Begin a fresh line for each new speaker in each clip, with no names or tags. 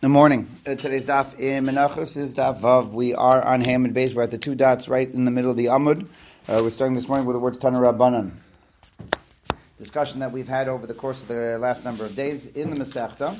Good morning. Today's daf in Menachos is daf Vav. We are on Ham and Beis. We're at the two dots right in the middle of the Amud. We're starting this morning with the words Tana Rabbanan. Discussion that we've had over the course of the last number of days in the Masechta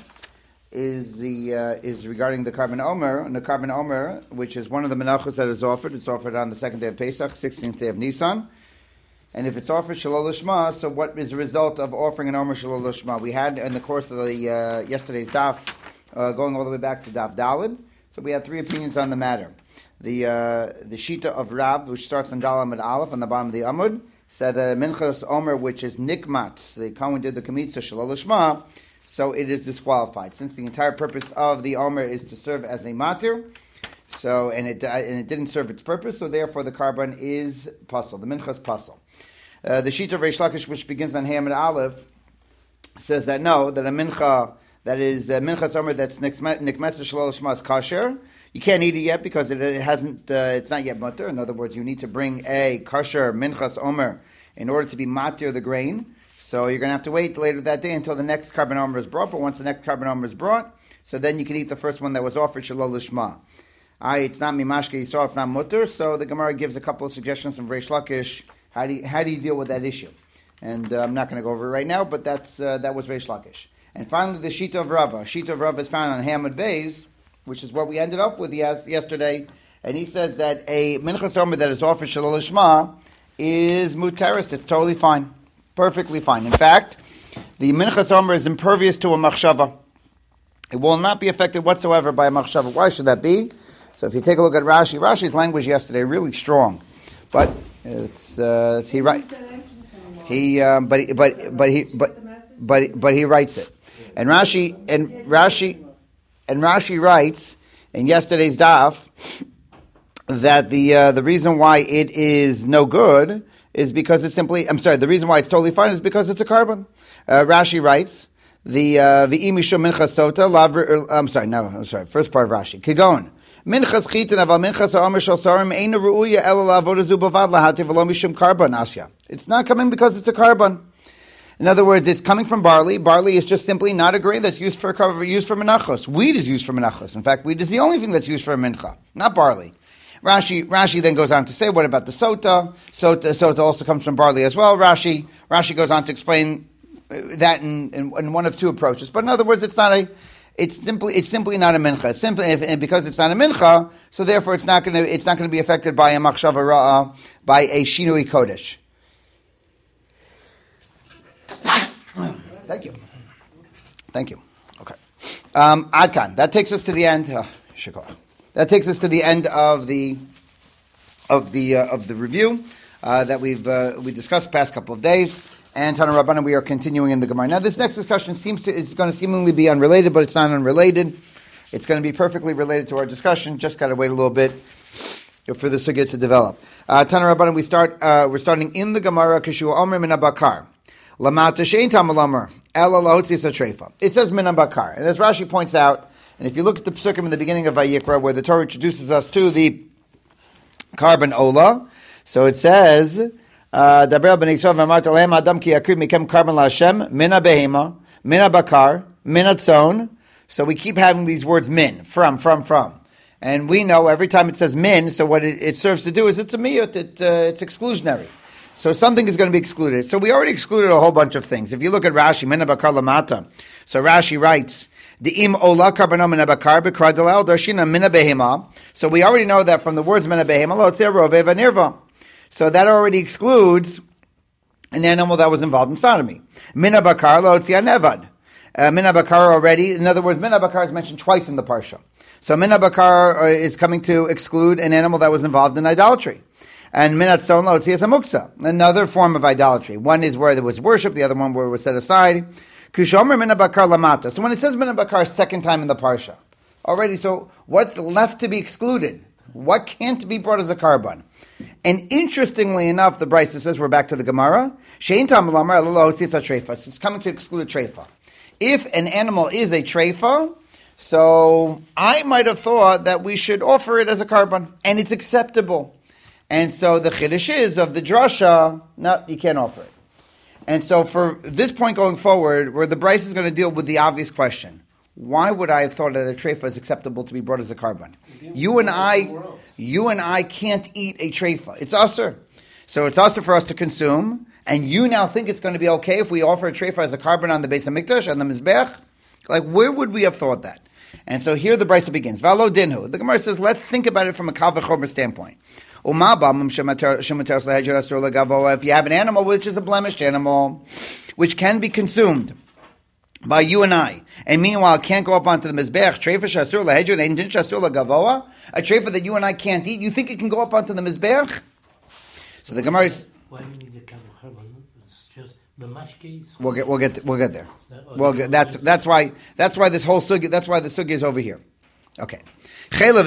is regarding the Karban Omer, and the Karban Omer, which is one of the Menachos that is offered. It's offered on the second day of Pesach, 16th day of Nisan. And if it's offered Shalol Lishma, so what is the result of offering an Omer Shalol Lishma? We had in the course of the yesterday's daf, going all the way back to Daf Dalid. So we had three opinions on the matter. The Shita of Rav, which starts on Dal Amud Aleph on the bottom of the Amud, said that Minchas Omer, which is Nikmatz, the Kohen did the Kamitza Shalol Lishma, so it is disqualified. Since the entire purpose of the Omer is to serve as a matir, so and it didn't serve its purpose, so therefore the Karban is Pasal, the Minchas Pasal. The Shita of Reish Lakish, which begins on Hamid Aleph, says that no, that a Mincha, that is Minchas Omer that's Nikmatz Shalol Lishma is kasher. You can't eat it yet because it hasn't. It's not yet mutter. In other words, you need to bring a kosher Minchas Omer in order to be matir the grain. So you're going to have to wait later that day until the next Karban Omer is brought. But once the next Karban Omer is brought, so then you can eat the first one that was offered Shalol Lishma. It's not mimashke yisrael. It's not mutter. So the Gemara gives a couple of suggestions from Reish Lakish. How do you deal with that issue? And I'm not going to go over it right now. But that was Reish Lakish. And finally, the Shita of Rava. Shita of Rava is found on Hamad Beis, which is what we ended up with yesterday. And he says that a Minchas Omer that is offered Shalol Lishma is muteris. It's totally fine. Perfectly fine. In fact, the Minchas Omer is impervious to a machshava. It will not be affected whatsoever by a machshava. Why should that be? So if you take a look at Rashi, Rashi's language yesterday really strong, but it's he right. He but he writes it. And Rashi writes in yesterday's daf that the reason why it is no good is because it's simply. The reason why it's totally fine is because it's a carbon. Rashi writes the v'imishum minchas sota. First part of Rashi. Kigon minchas chitin aval minchas ha'omer shel sarim eina ru'uya ela la'avoda zu bavad lahativ v'lo mishum carbon asya. It's not coming because it's a carbon. In other words, it's coming from barley. Barley is just simply not a grain that's used for menachos. Wheat is used for menachos. In fact, wheat is the only thing that's used for a mincha, not barley. Rashi then goes on to say, what about the sota? Sota also comes from barley as well. Rashi goes on to explain that in one of two approaches. But in other words, it's simply not a mincha. And because it's not a mincha, so therefore it's not going to be affected by a machshava ra'ah, by a shinui kodesh. Thank you. Okay. Adkan. That takes us to the end. That takes us to the end of the review that we discussed the past couple of days. And Tana Rabbanan, we are continuing in the Gemara. Now, this next discussion is going to seemingly be unrelated, but it's not unrelated. It's going to be perfectly related to our discussion. Just got to wait a little bit for the sugya to develop. Tana Rabbanan, we're starting in the Gemara. Kishu Omer min Bakar. Lamata shein tamal Omer ela lahotzis hatreifa. It says min Bakar, and as Rashi points out. And if you look at the psukim in the beginning of Vayikra, where the Torah introduces us to the carbon ola, so it says, "Daber b'nei Yisrael v'amart alehem adam ki yakriv mikem carbon laHashem mina behema mina bakar mina tzon." So we keep having these words min from, and we know every time it says min, so what it serves to do is it's a miyut, it's exclusionary. So something is going to be excluded. So we already excluded a whole bunch of things. If you look at Rashi, mina bakar lamata, so Rashi writes. So we already know that from the words mina behema, so that already excludes an animal that was involved in sodomy. Mina bakar nevad. Mina bakar already, in other words, mina bakar is mentioned twice in the parsha. So mina bakar is coming to exclude an animal that was involved in idolatry. And minat tzon lotzias amuksa, another form of idolatry. One is where there was worship, the other one where it was set aside. Kushomer mina bakar lamata. So when it says mina bakar second time in the parsha, already, so what's left to be excluded? What can't be brought as a carbon? And interestingly enough, the Brisa says, we're back to the Gemara, shein tam lamar elo tzitza treifa. It's coming to exclude a treifa. If an animal is a treifa, so I might have thought that we should offer it as a carbon, and it's acceptable. And so the chiddush is of the drasha, no, you can't offer it. And so for this point going forward, where the Brisa is going to deal with the obvious question, why would I have thought that a treifa is acceptable to be brought as a carbon? You and I can't eat a treifa. It's usher. So it's usher for us to consume, and you now think it's going to be okay if we offer a treifa as a carbon on the base of mikdash and the mizbech? Like, where would we have thought that? And so here the brisa begins. Valo dinhu. The Gemara says, let's think about it from a kal v'chomer standpoint. If you have an animal which is a blemished animal, which can be consumed by you and I, and meanwhile can't go up onto the mizbech, treifa shasur lahedjur and din shasur lagavoa, a treifa that you and I can't eat, you think it can go up onto the mizbech? So the Gemara is...
Why do you need the kal v'chomer? It's just mamashkis.
We'll get there. That's why this whole sugya, that's why the sugya is over here. Okay. So the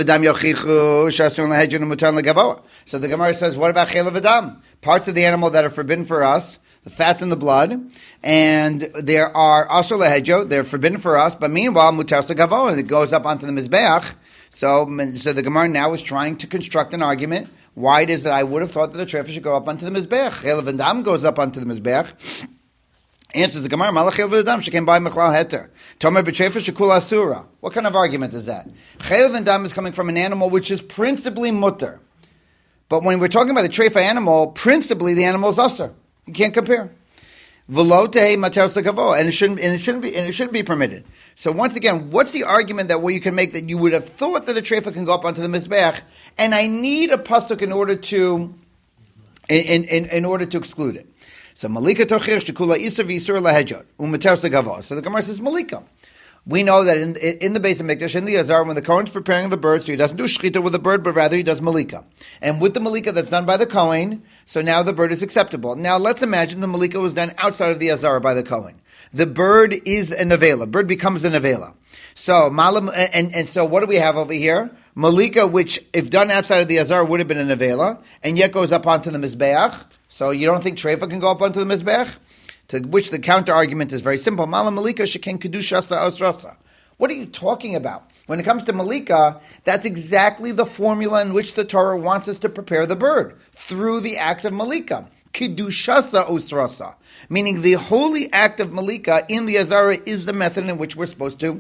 Gemara says, what about chela v'dam? Parts of the animal that are forbidden for us, the fats in the blood, and there are asur lehedjo, they're forbidden for us, but meanwhile, mutar l'gavoa, and it goes up onto the mizbeach. So the Gemara now is trying to construct an argument. Why it is that I would have thought that a treifa should go up onto the mizbeach? Chela v'dam goes up onto the mizbeach. Answers the Gemara, Malach chel v'dam she came by mechlal heter. Tomer b'treifa shekul asura. What kind of argument is that? Chel v'dam is coming from an animal which is principally mutter, but when we're talking about a treifa animal, principally the animal is asur. You can't compare. V'lo tehei mater s'gavo, and it shouldn't be permitted. So once again, what's the argument that you can make that you would have thought that a treifa can go up onto the mizbeach, and I need a pasuk in order to exclude it? So malika tochir shekula isur v'isur lahedjot u'mater s'gavo. So the Gemara says malika. We know that in the base of mikdash, in the azar, when the Kohen is preparing the bird, so he doesn't do shechita with the bird, but rather he does malika. And with the malika that's done by the Kohen, so now the bird is acceptable. Now let's imagine the malika was done outside of the azar by the Kohen. The bird is a nevela. Bird becomes a nevela. So malam, and so what do we have over here? Malika, which if done outside of the azar would have been a nevela, and yet goes up onto the mizbeach. So you don't think treifa can go up onto the mizbeach? To which the counter argument is very simple. Malam malika sheken kedushasa osrasa. What are you talking about? When it comes to malika, that's exactly the formula in which the Torah wants us to prepare the bird, through the act of malika. Kedushasa osrasa. Meaning the holy act of malika in the azara is the method in which we're supposed to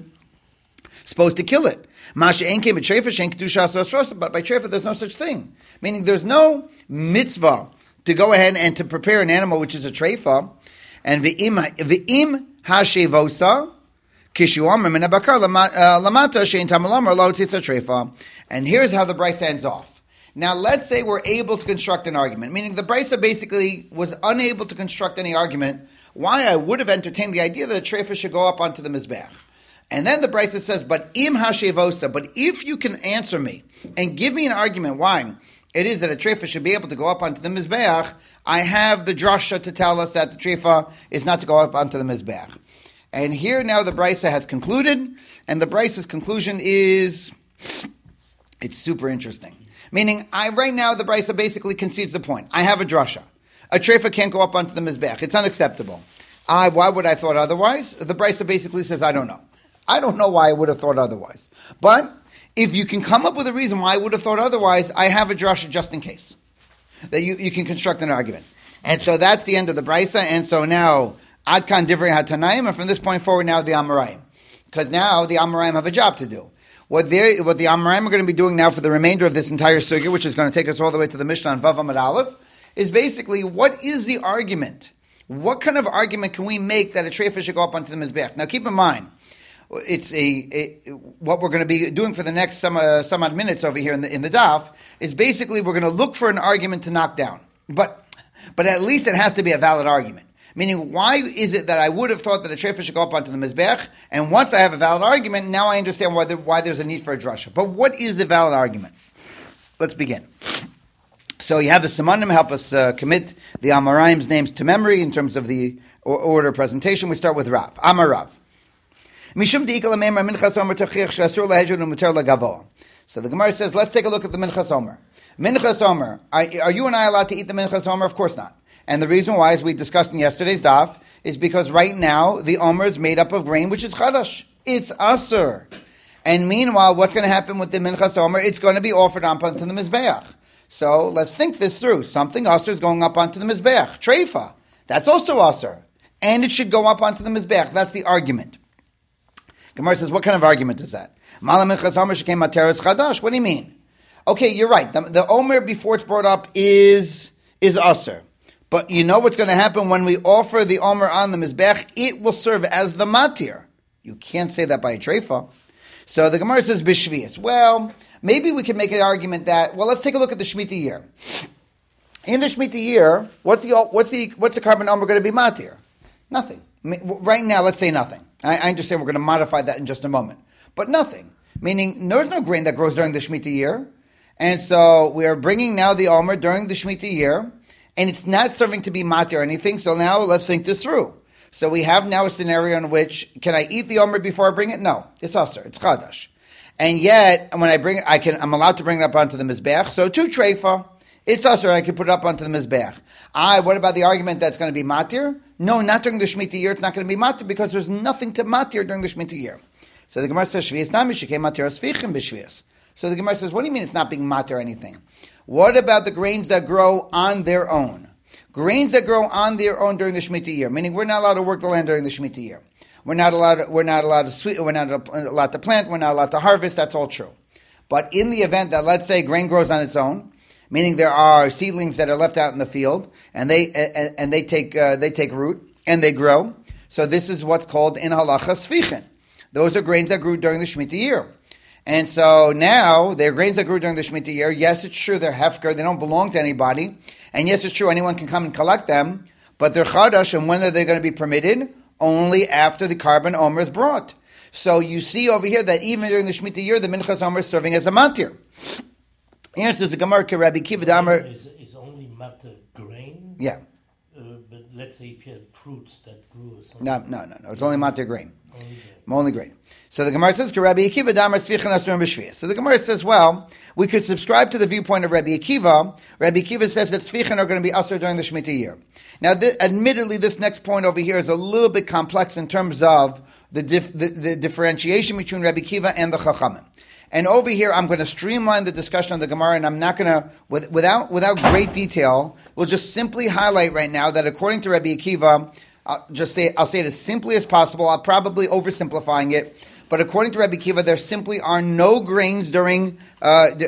kill it. Masha ein came treifa shen kedushasa osrasa, but by treifa there's no such thing. Meaning there's no mitzvah to go ahead and to prepare an animal which is a treifa. And v'im hashevosa kishuamar min habakar lamata shein tamalamar lo tzitza treifa. And here's how the brisa ends off. Now let's say we're able to construct an argument, meaning the brisa basically was unable to construct any argument why I would have entertained the idea that a treifa should go up onto the mizbeach. And then the brisa says, but im hashevosa, but if you can answer me and give me an argument why it is that a treifa should be able to go up onto the mizbeach, I have the drasha to tell us that the treifa is not to go up onto the mizbeach. And here now the brisa has concluded, and the brisa's conclusion is, it's super interesting. Meaning, right now the brisa basically concedes the point. I have a drasha. A treifa can't go up onto the mizbeach. It's unacceptable. Why would I thought otherwise? The brisa basically says, I don't know. I don't know why I would have thought otherwise. But if you can come up with a reason why I would have thought otherwise, I have a drasha just in case. That you can construct an argument. And so that's the end of the brisa. And so now, Ad Kan Divrei HaTanaim, and from this point forward now the Amoraim. Because now the Amoraim have a job to do. What the Amoraim are going to be doing now for the remainder of this entire sugya, which is going to take us all the way to the Mishnah on Vav Amud Aleph, is basically, what is the argument? What kind of argument can we make that a treifa should go up onto the mizbech? Now keep in mind, it's what we're going to be doing for the next some odd minutes over here in the daf is basically we're going to look for an argument to knock down, but at least it has to be a valid argument. Meaning, why is it that I would have thought that a treifa should go up onto the mizbech, and once I have a valid argument, now I understand why there's a need for a drasha. But what is the valid argument? Let's begin. So you have the Simanim help us commit the Amoraim's names to memory in terms of the order of presentation. We start with Rav. Amar Rav. So the Gemara says, let's take a look at the Minchas Omer. Minchas Omer, are you and I allowed to eat the Minchas Omer? Of course not. And the reason why, as we discussed in yesterday's daf, is because right now the Omer is made up of grain which is chadash. It's asur. And meanwhile, what's going to happen with the Minchas Omer? It's going to be offered up onto the Mizbeach. So let's think this through. Something asur is going up onto the Mizbeach. Treifa, that's also asur. And it should go up onto the Mizbeach. That's the argument. Gemara says, what kind of argument is that? What do you mean? Okay, you're right. The Omer before it's brought up is Aser. But you know what's going to happen when we offer the Omer on the Mizbech? It will serve as the Matir. You can't say that by a Treifa. So the Gemara says, Bishvias. Well, maybe we can make an argument that, well, let's take a look at the Shemitah year. In the Shemitah year, what's the carbon Omer going to be Matir? Nothing. Right now, let's say nothing. I understand we're going to modify that in just a moment. But nothing. Meaning, there's no grain that grows during the Shemitah year. And so we are bringing now the Omer during the Shemitah year. And it's not serving to be matir or anything. So now let's think this through. So we have now a scenario in which, can I eat the Omer before I bring it? No. It's Aser. It's Chadash. And yet, when I bring it, I'm allowed to bring it up onto the Mizbeach. So to Treifa, it's Aser. I can put it up onto the Mizbeach. What about the argument that's going to be matir? No, not during the Shemitah year. It's not going to be matir because there's nothing to matir during the Shemitah year. So the Gemara says, Shvias nami shekei matir asfichim b'shvias. So the Gemara says, what do you mean it's not being matir or anything? What about the grains that grow on their own? Grains that grow on their own during the Shemitah year, meaning we're not allowed to work the land during the Shemitah year. We're not allowed to plant, we're not allowed to harvest, that's all true. But in the event that, let's say, grain grows on its own, meaning there are seedlings that are left out in the field, and they take root, and they grow. So this is what's called in halacha sfichin. Those are grains that grew during the Shemitah year. And so now, they're grains that grew during the Shemitah year. Yes, it's true, they're hefker, they don't belong to anybody. And yes, it's true, anyone can come and collect them. But they're chadash, and when are they going to be permitted? Only after the carbon omer is brought. So you see over here that even during the Shemitah year, the minchas omer is serving as a matir. Here says the Gemara, Rabbi Kiva Damer.
Is only matter grain?
Yeah.
But let's say if you had fruits that grew or something.
No. It's only matir grain.
Only
grain. So the Gemara says, Rabbi Akiva Damar Tzvichen Asurim B'Shvias. So the Gemara says, well, we could subscribe to the viewpoint of Rabbi Akiva. Rabbi Akiva says that Tzvichen are going to be Asur during the Shemitah year. Now, admittedly, this next point over here is a little bit complex in terms of the differentiation between Rabbi Akiva and the Chachamim. And over here, I'm going to streamline the discussion of the Gemara, and I'm not going to, without great detail, we'll just simply highlight right now that according to Rabbi Akiva, I'll say it as simply as possible. I'll probably oversimplifying it, but according to Rabbi Akiva, there simply are no grains during that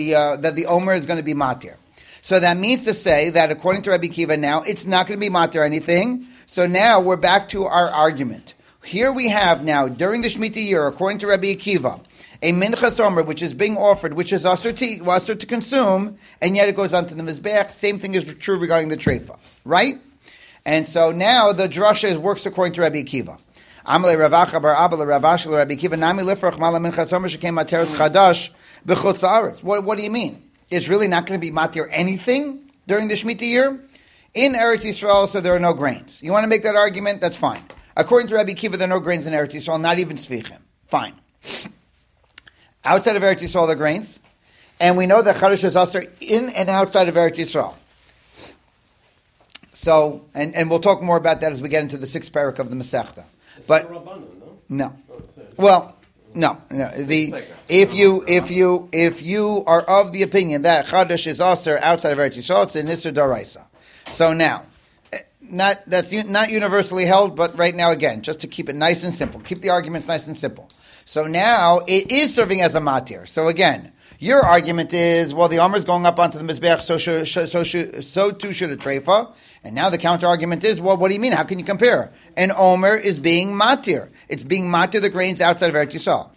the Omer is going to be matir. So that means to say that according to Rabbi Akiva, now it's not going to be matir anything. So now we're back to our argument. Here we have now during the Shemitah year, according to Rabbi Akiva, a minchas omer which is being offered, which is asur to consume, and yet it goes on to the mizbeach. Same thing is true regarding the treifa, right? And so now the drasha works according to Rabbi Akiva. Amalei Ravacha bar Abba Ravash Rabbi Akiva nami lifrach mala minchas omer shekem materes chadash b'chutz haaretz. What do you mean? It's really not going to be matir anything during the Shemitah year? In Eretz Yisrael, so there are no grains. You want to make that argument? That's fine. According to Rabbi Akiva, there are no grains in Eretz Yisrael, not even tzvichim. Fine. Outside of Eretz Yisrael, there are grains. And we know that Chadash is also in and outside of Eretz Yisrael. So, and we'll talk more about that as we get into the sixth parak of the Masechta. But no. Well, no. If you are of the opinion that Chadash is also outside of Eretz Yisrael, it's an Isser Daraisa. So now, that's not universally held, but right now again, just to keep it nice and simple, keep the arguments nice and simple. So now it is serving as a matir. So again, your argument is, well, the Omer is going up onto the Mizbeach, so too should a Treifa. And now the counter argument is, well, what do you mean? How can you compare? An Omer is being matir. It's being matir the grains outside of Eretz Yisrael.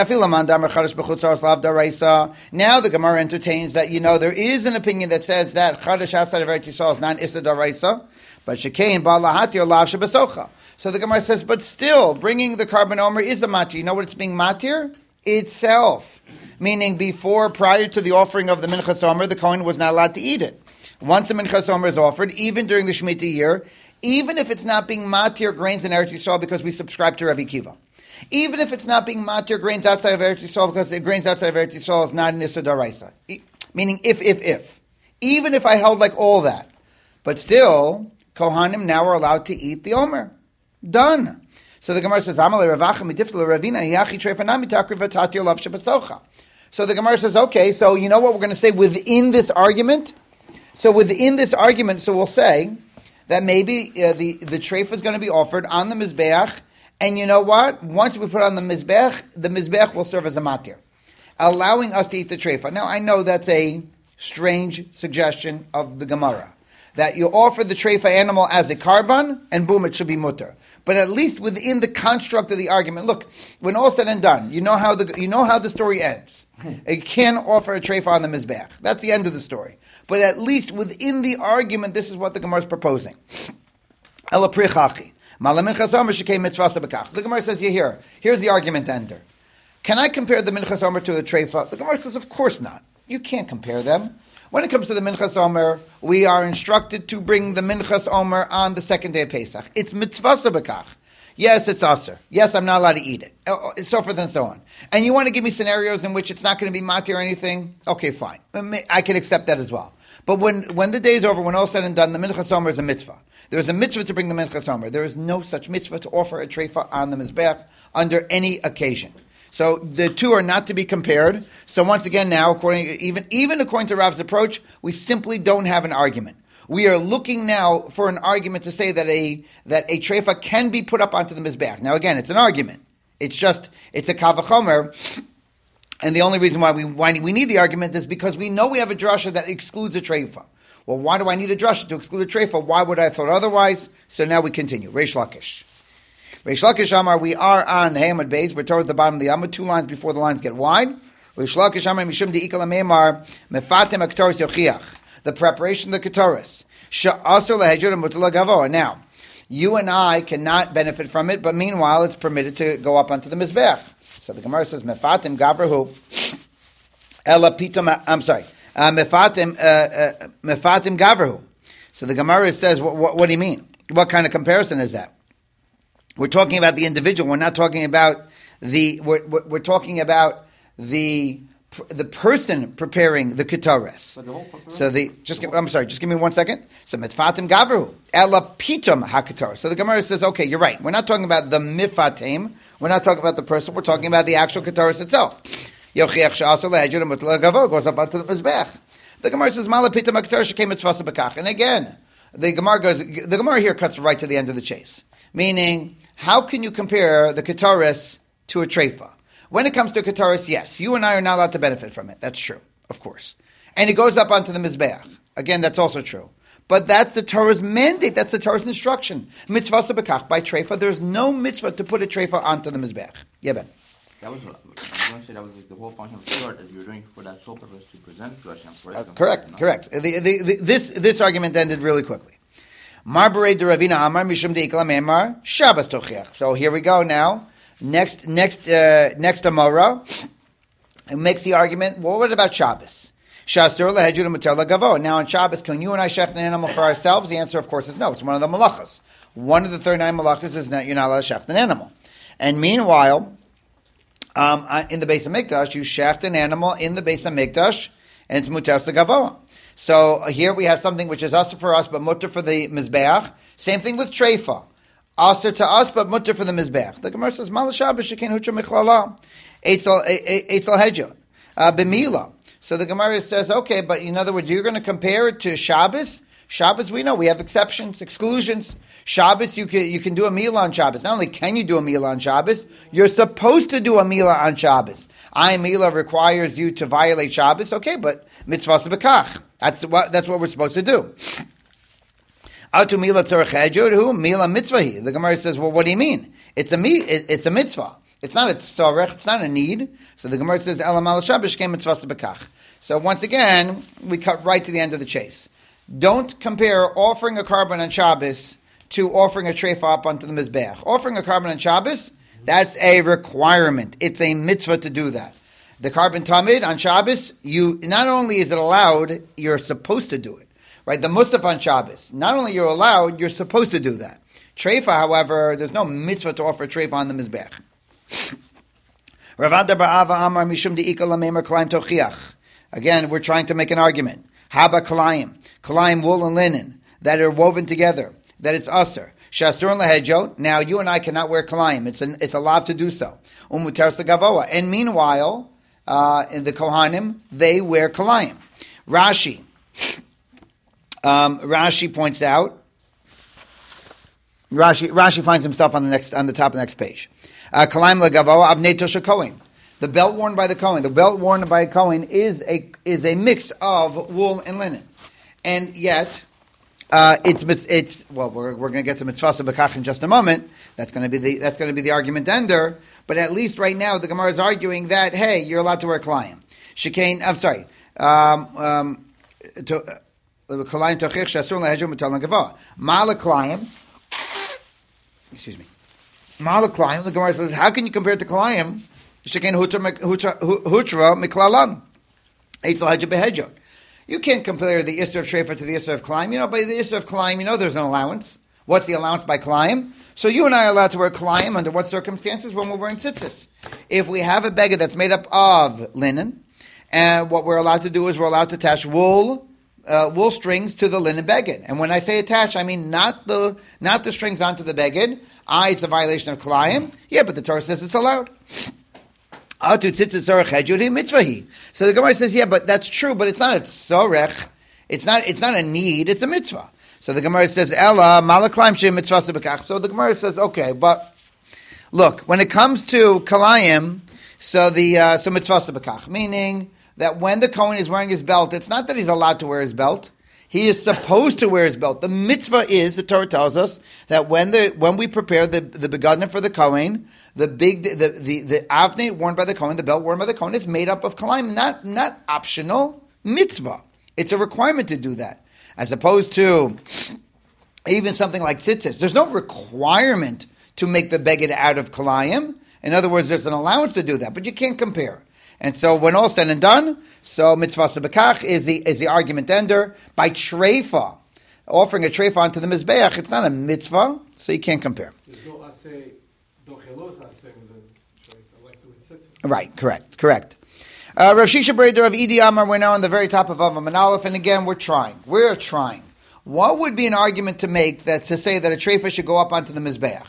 Now the Gemara entertains that, there is an opinion that says that Chadash outside of Eretz Yisrael is not Issa Daraisa, but Shekein Ba Lahatir Lav Shebesocha. So the Gemara says, but still, bringing the carbon omer is a matir. You know what it's being matir? Itself. Meaning prior to the offering of the minchas omer, the Kohen was not allowed to eat it. Once the minchas omer is offered, even during the Shemitah year, even if it's not being matir grains in Eretz Yisrael because we subscribe to Rabbi Akiva. Even if it's not being matir grains outside of Eretz Yisrael because the grains outside of Eretz Yisrael is not an Issa Daraisa. Meaning if. Even if I held like all that. But still, Kohanim now are allowed to eat the omer. Done. So the Gemara says, So the Gemara says, okay, so you know what we're going to say within this argument? So we'll say that maybe the treif is going to be offered on the Mizbeach, And you know what? Once we put on the Mizbech will serve as a matir, allowing us to eat the treifa. Now, I know that's a strange suggestion of the Gemara, that you offer the treifa animal as a karban, and boom, it should be mutter. But at least within the construct of the argument, look, when all said and done, you know how the story ends. You can't offer a treifa on the Mizbech. That's the end of the story. But at least within the argument, this is what the Gemara is proposing. Ela pri chachi. The Gemara says, here's the argument ender. Can I compare the Minchas Omer to the Treifa? The Gemara says, of course not. You can't compare them. When it comes to the Minchas Omer, we are instructed to bring the Minchas Omer on the second day of Pesach. It's mitzvah bekach. Yes, it's aser. Yes, I'm not allowed to eat it. So forth and so on. And you want to give me scenarios in which it's not going to be mati or anything? Okay, fine. I can accept that as well. But when the day is over, when all said and done, the Minchas Omer is a mitzvah. There is a mitzvah to bring the Minchas Omer. There is no such mitzvah to offer a treifa on the Mizbech under any occasion. So the two are not to be compared. So once again now, even according to Rav's approach, we simply don't have an argument. We are looking now for an argument to say that a treifa can be put up onto the Mizbech. Now again, it's an argument. It's a kavachomer. And the only reason why we need the argument is because we know we have a drasha that excludes a treifa. Well, why do I need a drasha to exclude a treifa? Why would I have thought otherwise? So now we continue. Reish Lakish. Reish Lakish Amar, we are on Hamad Beis. We're towards the bottom of the Amar, 2 lines before the lines get wide. Reish Lakish Amar, Mishum De'ikal Amemar, Mefatim HaKetoris Yochiach. The preparation of the Ketoris. Sha'asur Lehejur Mutala Gavoa. Now, you and I cannot benefit from it, but meanwhile it's permitted to go up onto the Mizbech. So the Gemara says, Mefatim Gavrahu, Ela Pitam, I'm sorry, Mefatim Gavrahu. So the Gemara says, what do you mean? What kind of comparison is that? We're talking about the individual. We're not talking about we're talking about the person preparing the ketores. Just give me 1 second. So mitfatim gavru ela pitum haketor. So the Gemara says, okay, you're right. We're not talking about the mifatim. We're not talking about the person. We're talking about the actual ketores itself. Yochiach she'asur lehejur mutla gavur goes up onto the mizbech. The Gemara says mala pitum haketor shekem mitzvasa bekach. And again, the Gemara here cuts right to the end of the chase. Meaning, how can you compare the ketores to a treifa? When it comes to Ketaris, yes, you and I are not allowed to benefit from it. That's true, of course. And it goes up onto the Mizbeach. Again, that's also true. But that's the Torah's mandate. That's the Torah's instruction. Mitzvah sebekach by treifa. There's no mitzvah to put a treifa onto the Mizbeach. Yeah, Ben.
I was going to say that was like the whole function of the Torah that you're doing for that sole purpose to present to Hashem.
Correct. This argument ended really quickly. Marbarei de Ravina Amar Mishum de Ikla Memar Shabbos Tochiach. So here we go now. Next Amora, it makes the argument, well, what about Shabbos? Shasur lehejur mutar lagavo. Now on Shabbos, can you and I shecht an animal for ourselves? The answer, of course, is no. It's one of the malachas. One of the 39 malachas is that you're not allowed to shecht an animal. And meanwhile, in the Beis HaMikdash, you shecht an animal in the Beis HaMikdash, and it's mutar lagavo. So here we have something which is usher for us, but mutar for the Mizbeach. Same thing with treifa. Aser to us, but mutter for the Mizbech. The Gemara says, Mal Shabbos shekin hutra michlala, eitzel hejot, b'mila. So the Gemara says, okay, but in other words, you're going to compare it to Shabbos? Shabbos, we know, we have exceptions, exclusions. Shabbos, you can do a meal on Shabbos. Not only can you do a meal on Shabbos, you're supposed to do a meal on Shabbos. Mila requires you to violate Shabbos, okay, but mitzvah sebekach. That's what we're supposed to do. Atu mila tzarech hejud hu mila mitzvahi. The Gemara says, well, what do you mean? It's a mitzvah. It's not a tzarech. It's not a need. So the Gemara says, elam al shabbos shkem mitzvah sebekach. So once again, we cut right to the end of the chase. Don't compare offering a carbon on Shabbos to offering a treifa up onto the mizbeach. Offering a carbon on Shabbos, that's a requirement. It's a mitzvah to do that. The carbon tamid on Shabbos, not only is it allowed, you're supposed to do it. Right, the Musaf on Shabbos. Not only you're allowed, you're supposed to do that. Treifa, however, there's no mitzvah to offer treifa on the Mizbech. Ravada Ba'ava Amar Mishum De'ika Lamemer Kalayim Tochiach. Again, we're trying to make an argument. Haba Kalayim wool and linen, that are woven together, that it's aser. Shasur and Lehejot, now you and I cannot wear Kalayim. It's allowed to do so. Umutar Sagavoa. And meanwhile, in the Kohanim, they wear Kalayim. Rashi points out Rashi finds himself on the top of the next page. Kalaim legavo abnei tosha Kohen. The belt worn by the Kohen. The belt worn by a Kohen is a mix of wool and linen, and yet it's well. We're going to get to mitzvah b'kach in just a moment. That's going to be the argument ender. But at least right now, the Gemara is arguing that hey, you're allowed to wear kalayim. Shekain. I'm sorry. Kalayim tochich shasur leheju mitalan gava. Ma'ala kalayim. Excuse me. Ma'ala kalayim. The Gemara says, how can you compare it to kalayim? Shekain hutra miklalan. Eitz leheju beheju. You can't compare the Isser of Shrefa to the Isser of Kalayim. By the Isser of Kalayim, there's an allowance. What's the allowance by Kalayim? So you and I are allowed to wear Kalayim under what circumstances? When we're wearing tzitzis. If we have a beggar that's made up of linen, and what we're allowed to do is we're allowed to attach wool strings to the linen beggar. And when I say attach, I mean not the strings onto the beggar. It's a violation of Kalayim. Yeah, but the Torah says it's allowed. So the Gemara says, yeah, but that's true, but it's not a tzorech. It's not a need, it's a mitzvah. So the Gemara says, Ella, malaklaim she mitzvah sebekach. So the Gemara says, okay, but look, when it comes to kalayim, so mitzvah sebekach, meaning that when the Kohen is wearing his belt, it's not that he's allowed to wear his belt. He is supposed to wear his belt. The mitzvah is, the Torah tells us, that when we prepare the begadna for the Kohen, the avnei worn by the Kohen, the belt worn by the Kohen, is made up of kalayim, not optional, mitzvah. It's a requirement to do that. As opposed to even something like tzitzis. There's no requirement to make the beged out of kalayim. In other words, there's an allowance to do that, but you can't compare. And so when all said and done, so mitzvah sebekach is the argument ender. By treifa, offering a treifa onto the mizbeach, it's not a mitzvah, so you can't compare. Right, correct. Rosh Hashanah Breder of Idi Amar, we're now on the very top of Avam and Aleph, and again, we're trying. What would be an argument to make to say that a treifa should go up onto the mizbeach?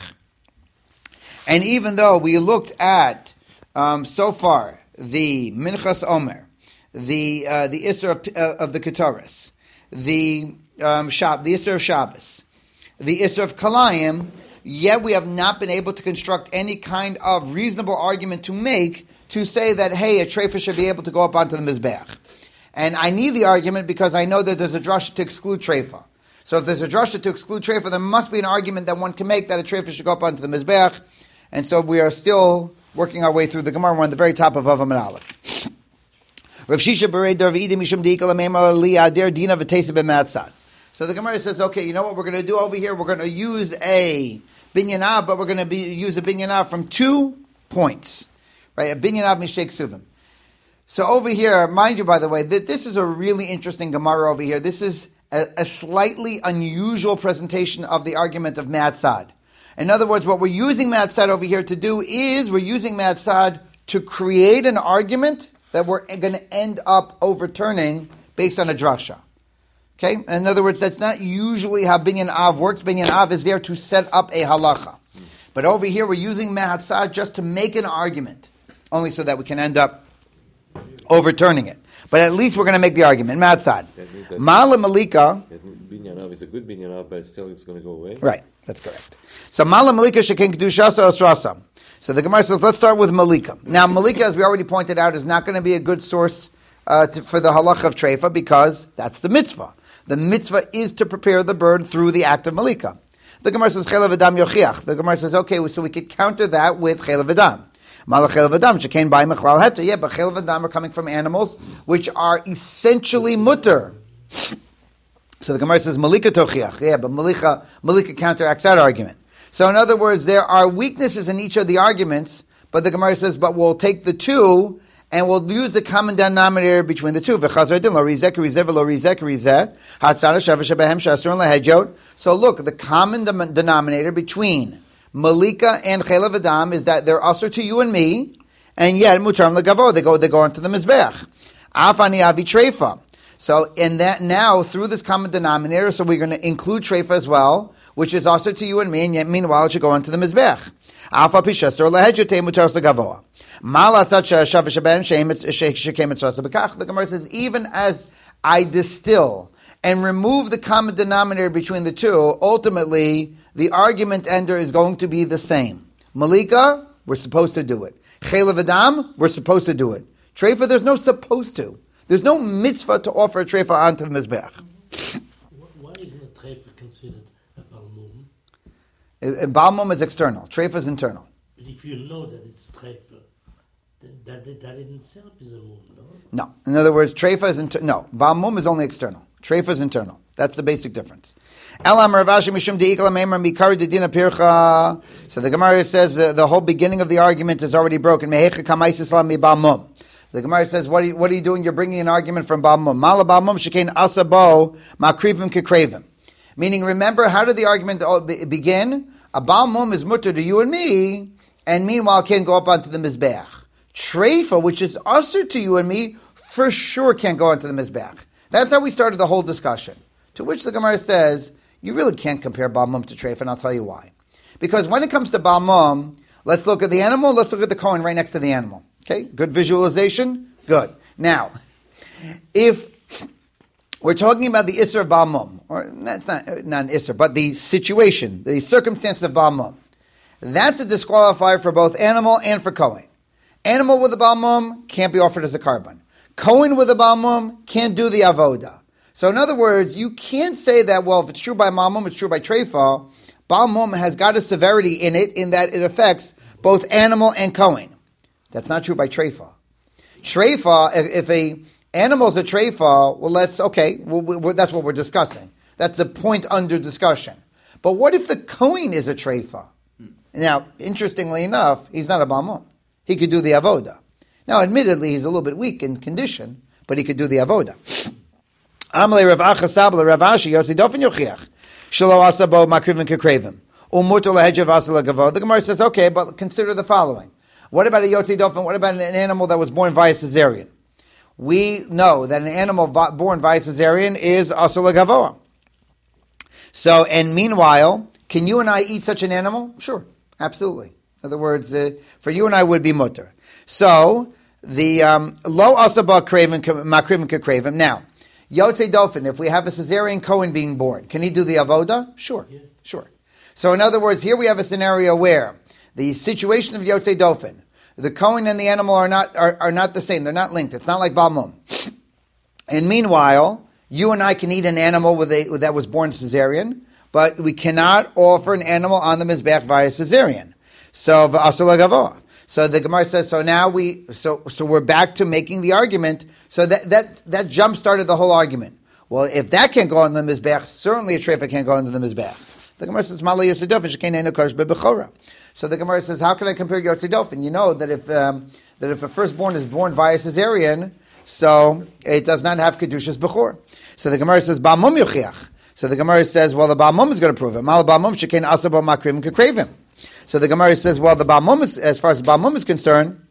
And even though we looked at, so far, the Minchas Omer, the Isser of the Ketores, the Isser of Shabbos, the Isser of Kalayim, yet we have not been able to construct any kind of reasonable argument to make to say that, hey, a treifa should be able to go up onto the Mizbeach. And I need the argument because I know that there's a drasha to exclude treifa. So if there's a drasha to exclude treifa, there must be an argument that one can make that a treifa should go up onto the Mizbeach. And so we are still working our way through the Gemara. We're on the very top of Avam and Aleph. Rav Shisha Bereder of Idim Mishum Deikal Amemar Li Adir Dina V'Teisa B'Matzad. So the Gemara says, okay, you know what we're going to do over here? We're going to use a binyan, but we're going to use a binyan from 2 points. Right? A binyan Mishek Suvim. So over here, mind you, by the way, that this is a really interesting Gemara over here. This is a slightly unusual presentation of the argument of Matzad. In other words, what we're using Matzad over here to do is we're using Matzad to create an argument that we're going to end up overturning based on a drasha. Okay? In other words, that's not usually how Binyan Av works. Binyan Av is there to set up a halacha. But over here, we're using Matzad just to make an argument, only so that we can end up overturning it. But at least we're going to make the argument. Matzad. Ma'ala Malika.
Binyan Av is a good Binyan Av, but still it's going to go away.
Right. That's correct. So Ma'ala Malika shekin kedushasa osrasa. So the Gemara says, let's start with Malika. Now, Malika, as we already pointed out, is not going to be a good source for the halacha of treifa because that's the mitzvah. The mitzvah is to prepare the bird through the act of Malika. The Gemara says, Chelav Adam Yochiach. The Gemara says, okay, so we could counter that with Chelav Adam. Mala Chelav Adam, shekin by Mechlal Heter. Yeah, but Chelav Adam are coming from animals which are essentially mutter. So the Gemara says, Malika Tochiach. Yeah, but Malika counteracts that argument. So in other words, there are weaknesses in each of the arguments, but the Gemara says, but we'll take the two, and we'll use the common denominator between the two. So look, the common denominator between Malika and Chelav Adam is that they're usher to you and me, and yet Mutar L'Gavo, they go into the Mizbeach. Afani Avi Treifa. So in that now, through this common denominator, so we're going to include treifa as well, which is also to you and me, and yet meanwhile it should go into the mizbech. Alpha pishester lehejete mutar segavoa. Malatzat shavish ben shemitz shekemitz bekach. The Gemara says, even as I distill and remove the common denominator between the two, ultimately the argument ender is going to be the same. Malika, we're supposed to do it. Chelav Adam, we're supposed to do it. Treifa, there's no supposed to. There's no mitzvah to offer a treifa onto the mizbeach.
Why isn't a treifa considered a balmum?
Balmum is external. Treifa is internal.
But if you know that it's treifa, that in itself is a mum, no?
No. In other words, treifa is internal. No. Balmum is only external. Treifa is internal. That's the basic difference. So the Gemara says the whole beginning of the argument is already broken. The Gemara says, what are you doing? You're bringing an argument from Balmum. Mala Balmum shekain asabo makrivim kekrevim. Meaning, remember, how did the argument begin? A Balmum is mutter to you and me, and meanwhile can't go up onto the Mizbeach. Treifa, which is usher to you and me, for sure can't go onto the Mizbeach. That's how we started the whole discussion. To which the Gemara says, you really can't compare Balmum to Treifa, and I'll tell you why. Because when it comes to Balmum, let's look at the animal, let's look at the Kohen right next to the animal. Okay, good visualization? Good. Now, if we're talking about the Isser of Balmum, or that's not an Isser, but the situation, the circumstance of Balmum, that's a disqualifier for both animal and for Kohen. Animal with a Balmum can't be offered as a carbon. Kohen with a Balmum can't do the Avoda. So in other words, you can't say that, well, if it's true by Balmum, it's true by Treifa. Balmum has got a severity in it, in that it affects both animal and Kohen. That's not true by Treifa. Treifa, if a animal's a Treifa, well, that's what we're discussing. That's the point under discussion. But what if the Kohen is a Treifa? Now, interestingly enough, he's not a Balmum. He could do the Avoda. Now, admittedly, he's a little bit weak in condition, but he could do the Avoda. Amalei Rav Acha Sabla Rav Ashi Yotzi Dofen Yochiach Shelo Asabo Makrivim Kekrevim Umuto Lehejav Asala Gavo. The Gemara says, okay, but consider the following. What about a Yotzi Dofen? What about an animal that was born via cesarean? We know that an animal born via cesarean is Asala Gavoa. So, and meanwhile, can you and I eat such an animal? Sure, absolutely. In other words, for you and I would be mutter. So, the Lo Asaba Makrivim Kekrevim. Now, Yotzei Dofen, if we have a cesarean Kohen being born, can he do the Avoda? Sure, yeah. Sure. So in other words, here we have a scenario where the situation of Yotzei Dofen, the Kohen and the animal are not the same. They're not linked. It's not like Balmum. And meanwhile, you and I can eat an animal that was born cesarean, but we cannot offer an animal on the Mizbeach via cesarean. So v'asur legavoa. So the Gemara says, so now we're back to making the argument. So that jump started the whole argument. Well, if that can't go on the Mizbeach, certainly a treifa can't go into the Mizbeach. The Gemara says, Mala Yotzei Dofen shekein kosh bebechora. So the Gemara says, how can I compare Yotzei Dofen? You know that if a firstborn is born via cesarean, so it does not have kedushas bechor. So the Gemara says, Balmum yochiach. So the Gemara says, well, the Balmum is going to prove it. Mal Balmum shekein asabo makrivim kekrevim. So the Gemara says, well, the Balmum is, as far as Balmum is concerned,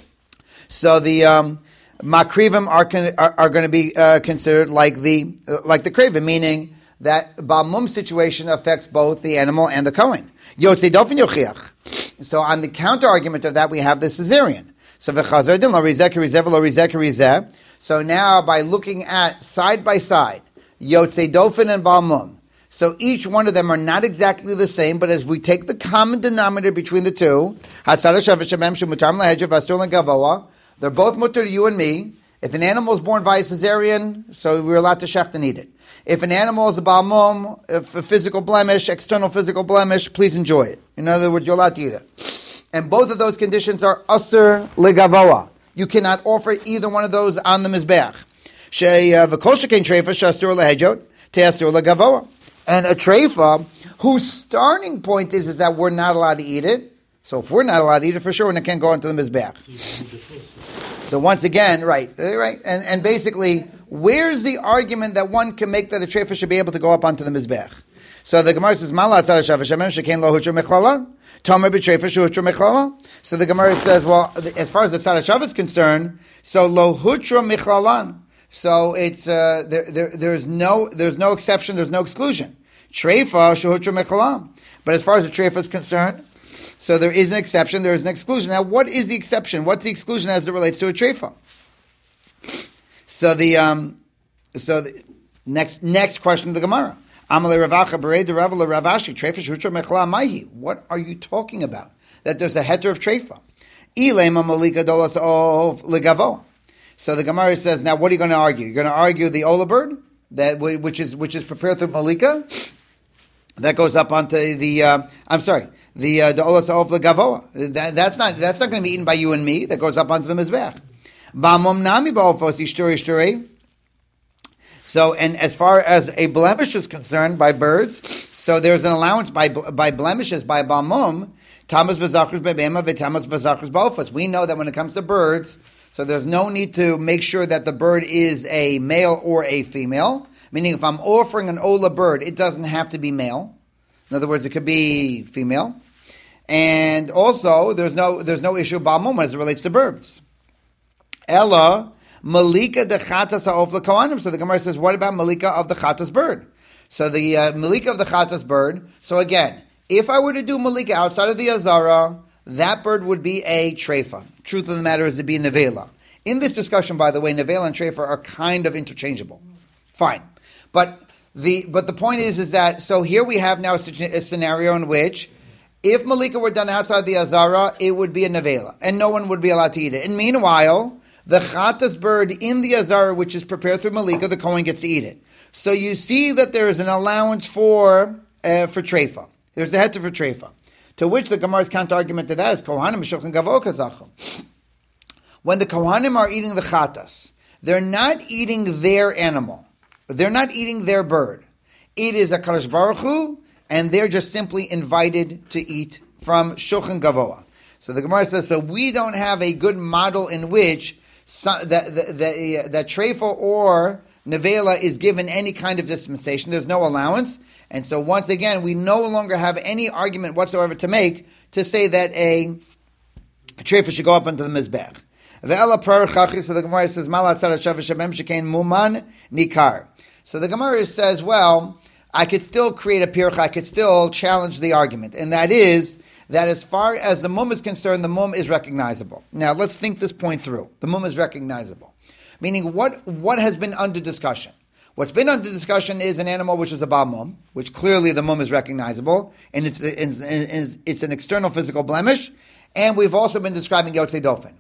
so the makrivim are going to be considered like the krevim, meaning that Balmum situation affects both the animal and the Kohen. Yotzei Dofen yochiach. So on the counter argument of that, we have the cesarean. So v'chazar din lo rizeh kerizeh v'lo rizeh kerizeh. So now by looking at side by side, Yotzei Dofen and Balmum, so each one of them are not exactly the same, but as we take the common denominator between the two, they're both mutter to you and me. If an animal is born via cesarean, so we're allowed to shecht and eat it. If an animal is a balmum, if a physical blemish, external physical blemish, please enjoy it. In other words, you're allowed to eat it. And both of those conditions are asur legavoa. You cannot offer either one of those on the mizbeach. And a treifa, whose starting point is that we're not allowed to eat it. So if we're not allowed to eat it, for sure, and it can't go into the mizbeach. So once again, right, and basically, where's the argument that one can make that a treifa should be able to go up onto the mizbeach? So the Gemara says, "Mala tzad hashavashamen shekain lo hutra mechlala, tomer b'treifa shuhutra mechlala." So the Gemara says, well, as far as the tzad hashav is concerned, so lo hutra mechlalan. So it's there's no exception, there's no exclusion. Treifa shuhutra mechalam. But as far as the treifa is concerned, so there is an exception, there is an exclusion. Now, what is the exception? What's the exclusion as it relates to a treifa? So the next question of the Gemara. Amalei Ravacha Berei de Rav Ravashi Treifa Shutra Mechla Mahi. What are you talking about? That there's a heter of treifa. Ilema Malika Dolos of Legavo. So the Gemara says, now what are you going to argue? You're going to argue the Ola bird that which is prepared through Malika that goes up onto the the Olos of Legavo. That's not going to be eaten by you and me. That goes up onto the mizbech. Ba'mom nami ba'ofos ishturi. So, and as far as a blemish is concerned by birds, so there's an allowance by blemishes by ba'mom. Tamas v'zachrus be'bema v'tamas v'zachrus ba'ofos. We know that when it comes to birds, so there's no need to make sure that the bird is a male or a female. Meaning, if I'm offering an ola bird, it doesn't have to be male. In other words, it could be female. And also, there's no issue ba'mom as it relates to birds. Ella malika de chatas ha'of l'kohanim. So the Gemara says, what about malika of the chatas bird? So the malika of the chatas bird. So again, if I were to do malika outside of the azara, that bird would be a treifa. Truth of the matter is to be a nevela. In this discussion, by the way, nevela and treifa are kind of interchangeable. Fine, but the point is that so here we have now a scenario in which if malika were done outside the azara, it would be a nevela, and no one would be allowed to eat it. And meanwhile, the chatas bird in the azara, which is prepared through malika, the kohen gets to eat it. So you see that there is an allowance for treifa. There's a heter for treifa. To which the Gemara's counter argument to that is kohanim shulchan gavo kazachim. When the kohanim are eating the chatas, they're not eating their animal. They're not eating their bird. It is a Kadosh Baruch Hu, and they're just simply invited to eat from shulchan gavoa. So the Gemara says, so we don't have a good model in which that treifa or nevela is given any kind of dispensation. There's no allowance. And so once again, we no longer have any argument whatsoever to make to say that a treifa should go up into the mizbech. So the Gemara says, muman nikar. So the Gemara says, well, I could still create a pircha, I could still challenge the argument. And that is, that as far as the mum is concerned, the mum is recognizable. Now, let's think this point through. The mum is recognizable. Meaning, what has been under discussion? What's been under discussion is an animal which is a ba mum, which clearly the mum is recognizable, and it's an external physical blemish, and we've also been describing Yotzei Dofen.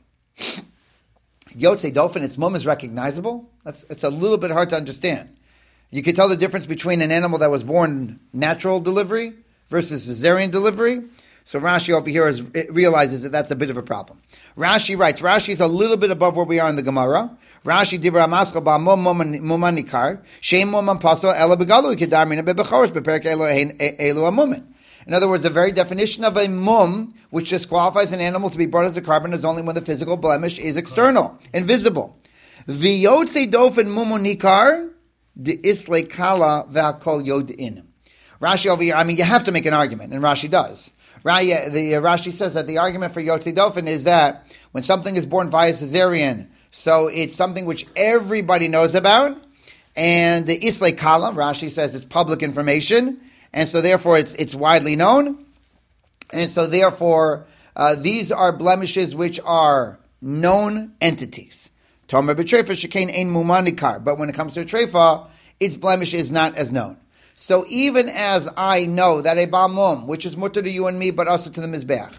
Yotzei Dofen, its mum is recognizable? It's a little bit hard to understand. You can tell the difference between an animal that was born natural delivery versus cesarean delivery. So Rashi over here realizes that that's a bit of a problem. Rashi writes, Rashi is a little bit above where we are in the Gemara. Rashi dibra amaschal ba mumanikar, sheim mumam paso ela begalu kedarmina bebechoros beperk elu amumin. In other words, the very definition of a mum, which disqualifies an animal to be brought as a carbon, is only when the physical blemish is external, invisible. V'yotzei dofen mumunikar de islay kala v'akol yodin. Rashi over here, you have to make an argument, and Rashi does. Rashi says that the argument for Yotzei Dofen is that when something is born via cesarean, so it's something which everybody knows about, and the Islay Kala, Rashi says it's public information, and so therefore it's widely known, and so therefore these are blemishes which are known entities. Tomer b'treifa shekain ein mumanikar, but when it comes to a treifa, its blemish is not as known. So even as I know that a ba'mum, which is mutter to you and me, but also to the mizbeach,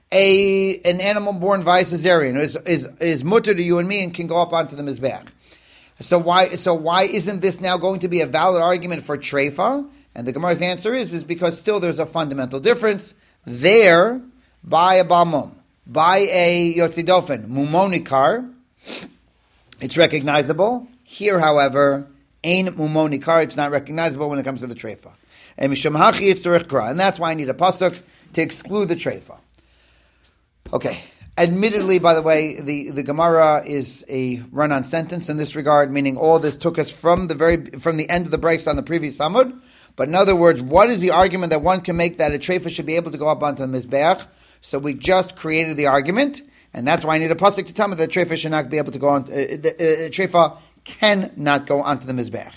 an animal born via cesarean is mutter to you and me and can go up onto the mizbeach. So why isn't this now going to be a valid argument for treifa? And the Gemara's answer is because still there's a fundamental difference there by a ba'mum, by a Yotzei Dofen, mumonikar, it's recognizable. Here, however, Ein mumonikar, it's not recognizable when it comes to the treifa. And that's why I need a pasuk to exclude the treifa. Okay. Admittedly, by the way, the Gemara is a run-on sentence in this regard, meaning all this took us from the end of the breaks on the previous Amud. But in other words, what is the argument that one can make that a treifa should be able to go up onto the mizbeach? So we just created the argument, and that's why I need a pasuk to tell me that treifa should not be able to go on. Treifa cannot go onto the mizbeach.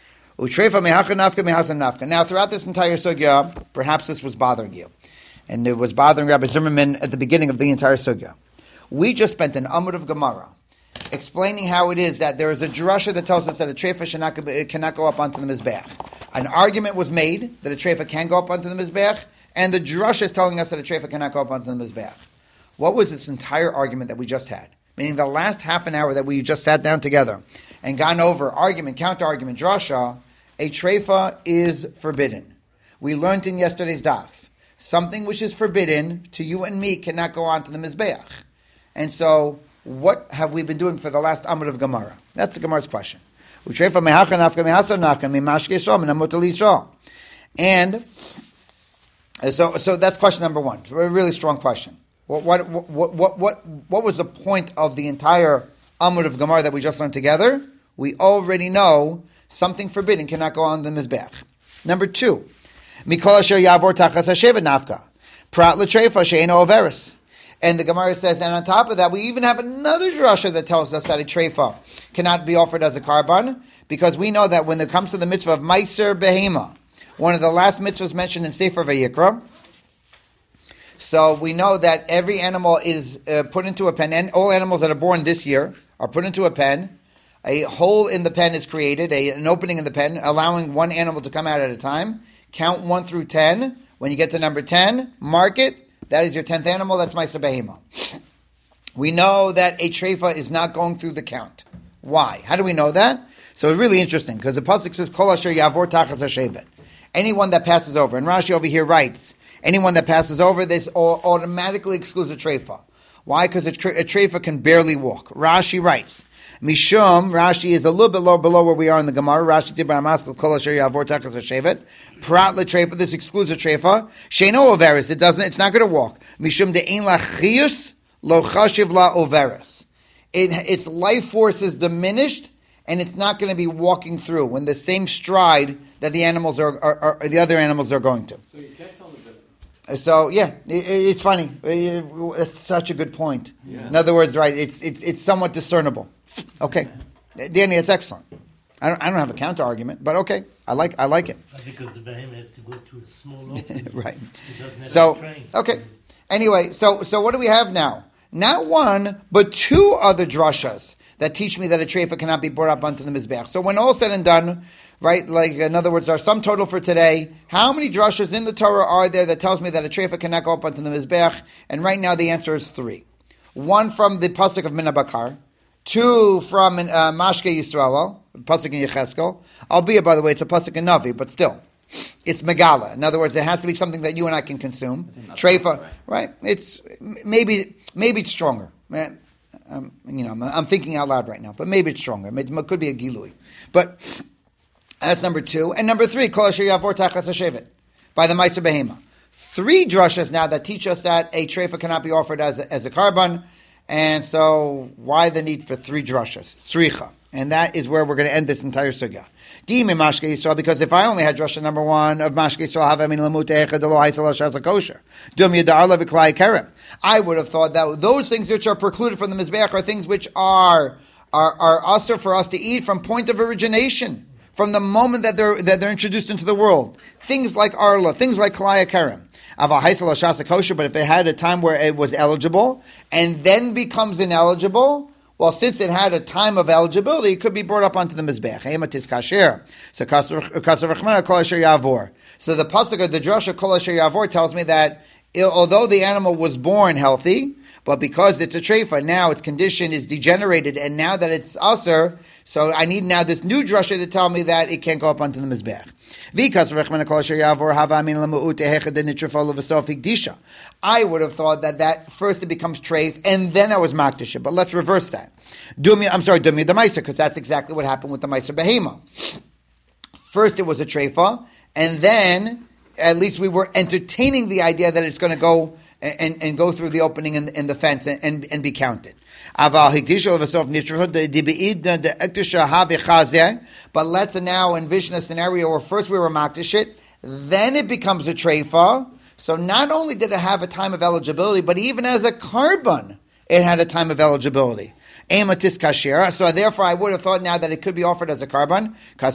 Now, throughout this entire sugya, perhaps this was bothering you, and it was bothering Rabbi Zimmerman at the beginning of the entire sugya. We just spent an amud of Gemara explaining how it is that there is a drasha that tells us that a treifa cannot go up onto the mizbeach. An argument was made that a treifa can go up onto the Mizbeach, and the drush is telling us that a treifa cannot go up onto the Mizbeach. What was this entire argument that we just had? Meaning the last half an hour that we just sat down together and gone over argument, counter-argument, drasha, a treifa is forbidden. We learned in yesterday's daf, something which is forbidden to you and me cannot go onto the Mizbeach. And so, what have we been doing for the last Amud of Gemara? That's the Gemara's question. And so that's question number one. It's a really strong question. What was the point of the entire Amud of Gemara that we just learned together? We already know something forbidden cannot go on the Mizbeach. Number two, Mikol asher yavor tachas hashevet nafka, prat l'treifa she'eno overis. And the Gemara says, and on top of that, we even have another drasha that tells us that a treifa cannot be offered as a karban, because we know that when it comes to the mitzvah of Meiser Behema, one of the last mitzvahs mentioned in Sefer Vayikra, so we know that every animal is put into a pen, and all animals that are born this year are put into a pen. A hole in the pen is created, an opening in the pen, allowing one animal to come out at a time. Count 1 through 10. When you get to number 10, mark it. That is your 10th animal. That's Meiser Behema. We know that a treifa is not going through the count. Why? How do we know that? So it's really interesting, because the pasuk says, Kol asher yavor tachas hashevet. Anyone that passes over. And Rashi over here writes, anyone that passes over, this automatically excludes a treifa. Why? Because a treifa can barely walk. Rashi writes, Mishum, Rashi is a little bit below where we are in the Gemara. Rashi did by Amaskal Kol Asher Yavor Tachas Hashevet. Prat LeTreifa, this excludes a treifa. Sheino Overis, it's not going to walk. Mishum de'ein la chiyus lo chashiv la overis. Its life force is diminished, and it's not going to be walking through when the same stride that the animals are the other animals are going to.
So you can't tell the
So yeah, it's funny. It's such a good point.
Yeah.
In other words, right? It's somewhat discernible. Okay, Danny, it's excellent. I don't have a counter argument, but okay, I like it.
Because the behemoth has to go to a small opening.
Right.
It doesn't have
So
a train.
okay. Anyway, so what do we have now? Not one, but two other drashas that teach me that a treifa cannot be brought up onto the mizbeach. So when all said and done, right? Like in other words, our sum total for today. How many drashas in the Torah are there that tells me that a treifa cannot go up onto the mizbeach? And right now the answer is 3. 1 from the pasuk of Mina Bakar. 2 from Mashke Yisrael, pasuk in Yecheskel. Albeit, by the way, it's a pasuk in Navi, but still, it's Megala. In other words, it has to be something that you and I can consume. Treifa, right? It's maybe it's stronger. I'm thinking out loud right now, but maybe it's stronger. It could be a Gilui, but that's number 2. And number 3, Kol Asher Yavor Tachas Hashevet, by the Meiser Behema. 3 drashas now that teach us that a treifa cannot be offered as a karban. And so, why the need for 3 drashas? Tzricha. And that is where we're going to end this entire sugya. Dimi Mashke Yisrael, because if I only had drasha number 1 of Mashke Yisrael, I would have thought that those things which are precluded from the Mizbeach are things which are usher for us to eat from point of origination, from the moment that they're introduced into the world. Things like Arla, things like Klaya Kerem. But if it had a time where it was eligible and then becomes ineligible, well, since it had a time of eligibility, it could be brought up onto the mizbeach. So the pasuk of the drasha Kol Asher Yavor tells me that although the animal was born healthy, but because it's a treifa, now its condition is degenerated, and now that it's aser, so I need now this new drasha to tell me that it can't go up onto the mizbeach. I would have thought that first it becomes treif, and then I was makdasha. But let's reverse that. Dumya the meiser, because that's exactly what happened with the meiser behema. First it was a treifa, and then at least we were entertaining the idea that it's going to go and go through the opening in the fence and be counted. But let's now envision a scenario where first we were makdashit, then it becomes a treifa. So not only did it have a time of eligibility, but even as a karban, it had a time of eligibility. Ematis kasher. So therefore, I would have thought now that it could be offered as a karban.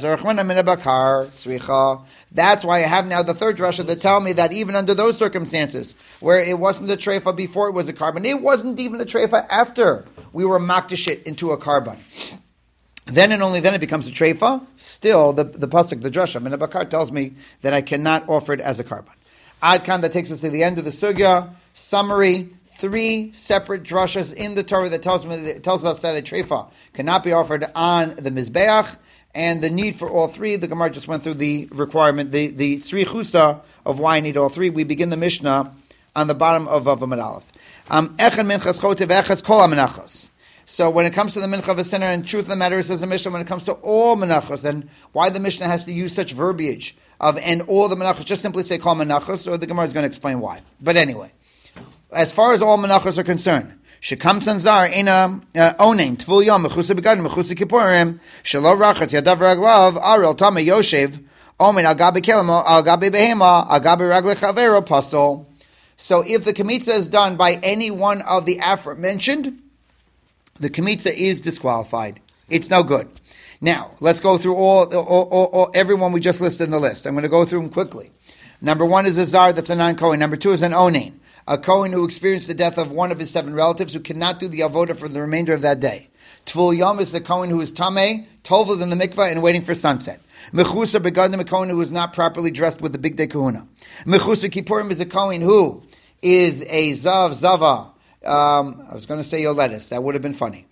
That's why I have now the third drasha that tell me that even under those circumstances, where it wasn't a treifa before it was a karban, it wasn't even a treifa after we were makdashit into a karban. then and only then it becomes a treifa. Still, the pasuk, the drasha, Min Bakar tells me that I cannot offer it as a carbon. Adkan, that takes us to the end of the sugya. Summary: 3 separate drashas in the Torah that tells us that a treifa cannot be offered on the mizbeach, and the need for all 3. The Gemara just went through the requirement, the 3 chusa of why I need all 3. We begin the Mishnah on the bottom of Amud Aleph. Echad minchas chotev, echad kol amenachos. So when it comes to the mincha v'sinner, and truth of the matter is, says the Mishnah, when it comes to all menachos, and why the Mishnah has to use such verbiage of and all the menachos, just simply say kol menachos, or the Gemara is going to explain why. But anyway, as far as all menachos are concerned, shekam sanzar ina onein tvul yom mechusa begadim mechusa kippurim shelo rachatz yadav raglav arel tame yoshev omen al gabi kelamo al gabi behema al gabi ragle chavero pasol. So if the kemitza is done by any one of the aforementioned, the kemitza is disqualified. It's no good. Now, let's go through all everyone we just listed in the list. I'm going to go through them quickly. Number 1 is a zar, that's a non-Kohen. Number 2 is an onein, a Kohen who experienced the death of one of his 7 relatives who cannot do the avoda for the remainder of that day. Tvul yom is the Kohen who is tameh, tovled in the mikvah and waiting for sunset. Mechusa begadim, a Kohen who is not properly dressed with the big day kahuna. Mechusa kippurim is a Kohen who is a zava. I was going to say Yoletis. That would have been funny.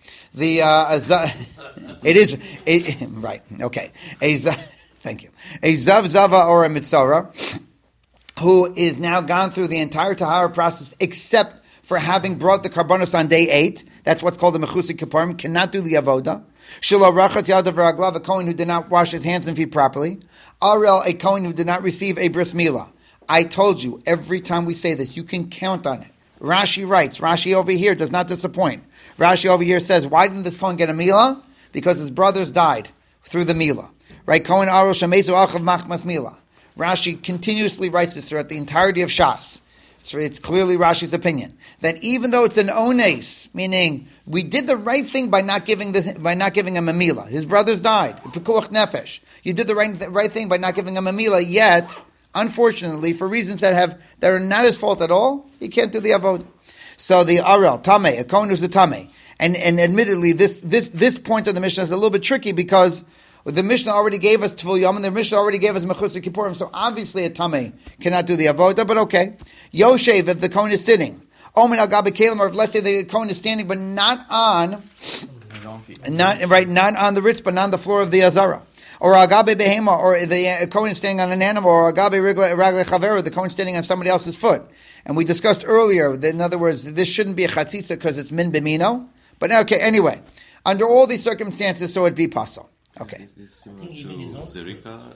Right. Okay. Thank you. A zava or a mitzara who is now gone through the entire tahara process except for having brought the karbanos on day 8. That's what's called the mechusa kippurim. Cannot do the avoda. Shelo rachat yadav raglav, a Kohen who did not wash his hands and feet properly. Arel, a Kohen who did not receive a bris milah. I told you, every time we say this, you can count on it. Rashi writes, Rashi over here does not disappoint. Rashi over here says, why didn't this Kohen get a milah? Because his brothers died through the milah. Right? Kohen Aro Shemezu Achav Machmas milah. Rashi continuously writes this throughout the entirety of Shas. It's clearly Rashi's opinion that even though it's an ones, meaning we did the right thing by not giving him a milah. His brothers died. Pekuach nefesh. You did the right thing by not giving him a milah, yet unfortunately, for reasons that are not his fault at all, he can't do the avodah. So the arel tameh, a Kohen who's a tameh, and admittedly, this point of the Mishnah is a little bit tricky because the Mishnah already gave us tvul yom, and the Mishnah already gave us mechusa kippurim. So obviously, a tameh cannot do the avodah. But okay, Yoshev, if the Kohen is sitting, omen al gabi kelim, or if let's say the Kohen is standing, but not on the ritz, but not on the floor of the azara. Or agabe behema, or the Kohen standing on an animal, or agabe ragle chavera, the Kohen standing on somebody else's foot. And we discussed earlier that, in other words, this shouldn't be a chatzitza because it's min bimino. But okay, anyway, under all these circumstances, so it'd be pasul. Okay.
Is this similar to Zerika?